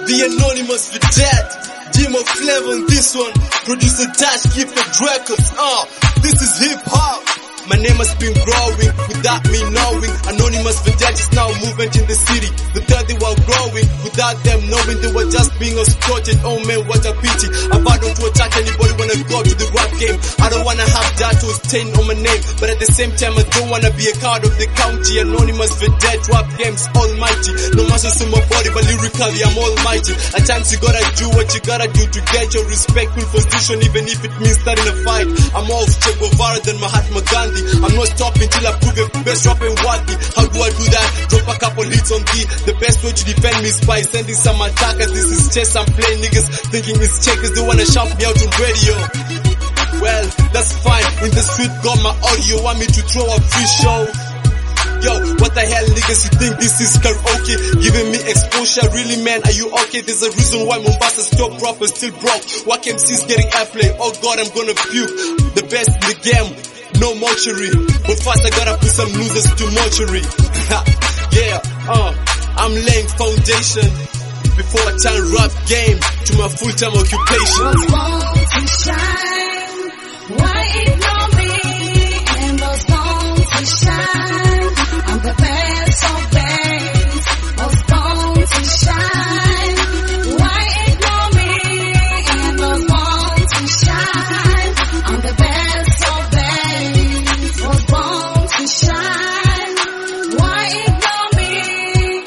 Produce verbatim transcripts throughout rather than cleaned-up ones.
The Anonymous Vedette, Demo Flavor on this one, producer Dash Gifford Records. Uh, this is hip hop. My name has been growing without me knowing. Anonymous Vedette is now movement in the city. The third they were growing without them knowing. They were just being exploited. Oh man, what a pity. I've had to attack anybody when I go to the rap game. I don't wanna have that to stain on my name, but at the same time I don't wanna be a card of the county. Anonymous Vedette, rap games almighty. No muscles in my body, but lyrically I'm almighty. At times you gotta do what you gotta do to get your respectful position, even if it means starting a fight. I'm all Che Guevara than Mahatma Gandhi. I'm not stopping till I prove it best rapping worthy. How do I do that? Drop a couple hits on D. The best way to defend me is by sending some attackers. This is chess, I'm playing niggas thinking it's checkers. They wanna shout me out on radio. Well, that's fine. In the street got my audio. Want me to throw a free show? Yo, what the hell niggas, you think this is karaoke? Giving me exposure, really man, are you okay? There's a reason why Mombasa still proper, still broke. Wack M C's getting airplay, oh god, I'm gonna puke. The best in the game, no mortuary. But first I gotta put some losers to mortuary. Yeah, uh, I'm laying foundation before I turn rap game to my full-time occupation. Was born to shine, why ignore me? And was born to shine, I'm the best of best. Was born to shine, why ignore me? And was born to shine, I'm the best of best. Was born to shine, why ignore me?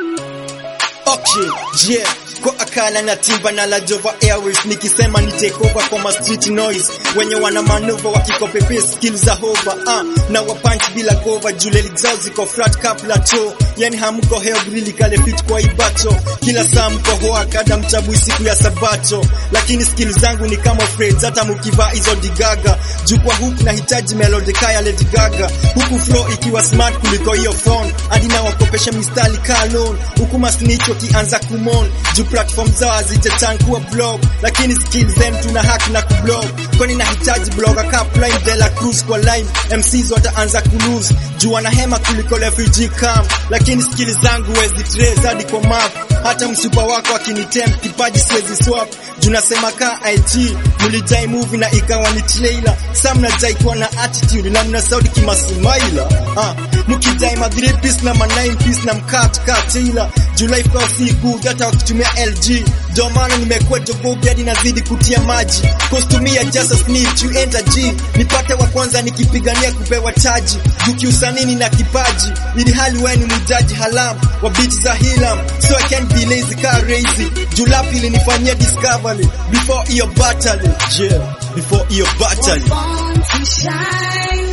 Okay, yeah. Kwa akala na timba na la Jova Airways, nikisema ni take over kwa ma street noise. Wenye wana manuva wakikope pace skills za hover. Ah, na wapunch bila cover. Juleli zao ziko flat cap la cho. Yani hamuko heo really kale fit kwa ibacho. Kila saa mko hoa kada mchabu siku ya sabato. Lakini skills zangu ni kama Fred, hata mukivaa hizo digaga. Juu kwa hook na hitaji melody kaya Lady Gaga. Huku flow ikiwa smart kuliko hiyo phone. Hadi na wakopesha mistari kalon. Huku masnitch wakianza kumon. Juu platform zao hazitetan kuwa blog, lakini skills them tuna hack na kublog. Kwani nahitaji blogger ka Prime De La Cruz kwa line, M Cs wataanza kulose. Juu wanahema kuliko refugee camp, lakini skills zangu wezi trace hadi kwa map. Hata msupa wako akinitempt kipaji siwezi swap. Juu nasema ka I G, mulijai movie na ikawa ni trailer. Sam na jai kwa na attitude na mna saudi kimasumaila. Ah, mukijai ma three piece na ma nine piece na mkat ka Taylor. Juu life kwa si good hata wakitumia L G. Ndio maana nimekuwa jogobi hadi nazidi kutia maji. Kostumia just a snitch, you enter G. Nipate wa kwanza nikipigania kupewa taji. Juki usanini na kipaji, ili hali weni mujaji halam wa beat za hilam. So I can't be lazy car crazy. Jula pili nifanyia discovery before your battle. Yeah, before your battle. Was born to shine.